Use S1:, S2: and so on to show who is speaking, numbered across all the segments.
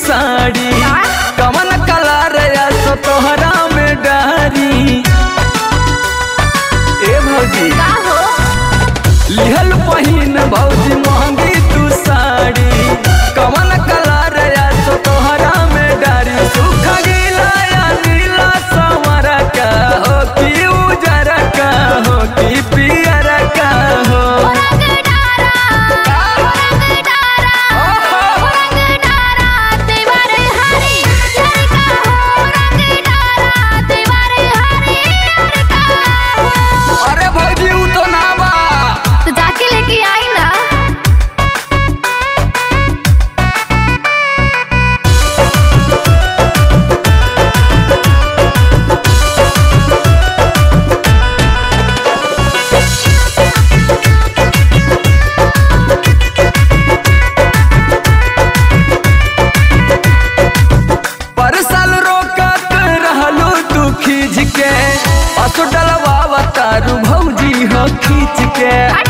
S1: साड़ी कवन कलर या सो तोहरा में डारी। ए भौजी लिहल पहिन भौजी महंगी तू साड़ी कवन कलर या सो तोहरा में डारी। सुख गीला या नीला संवर का हो कि उजर का हो कि पियर का हो। अरे भौजी उ तो ना बा
S2: तो जाके लेके आई ना।
S1: परसल रोकत रहलू तू खींच के असो डलवा तारू भौजी हो खींच के।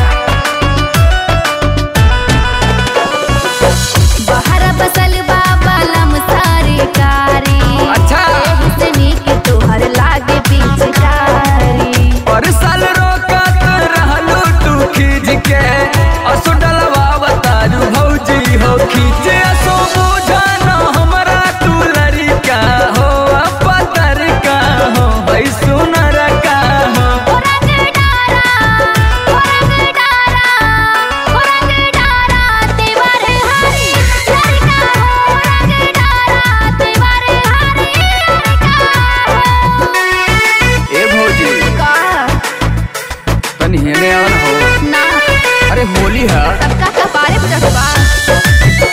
S2: बाहर बसल बाबा लम सारी कारी
S1: अच्छा
S2: हुसनी के तोहर लागे पिचकारी।
S1: परसल रोकत रहलू तू खींच के असो डलवा तारू भौजी हो खींच। असो बुझा न हमरा तू लड़का हो पतर का हो भाई सुनर का हो। ए भौजी तनी हेने आवन हो।
S2: ना
S1: अरे होली है
S2: सबका कपारे पे चढ़वा।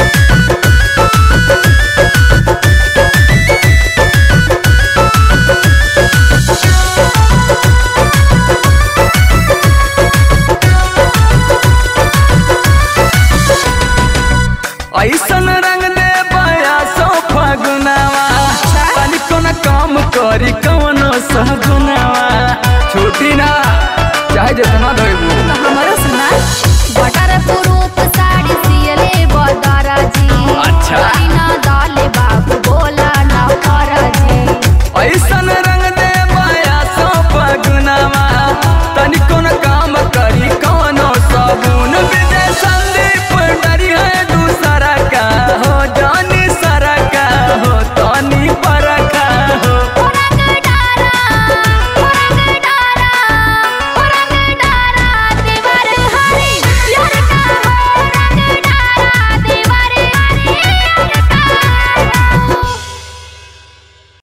S1: ऐसन रंग दे बया सो फगुनावा पानी कोना काम करी कवनो सगुनावा। छोटी ना चाहे जितना धोइबू
S2: तो हमारो सुना बटर पुरूप साड़ी सियले बदारा जी।
S1: अच्छा।
S2: ना दाले बाबू बोला ना खरा जी।
S1: ऐसन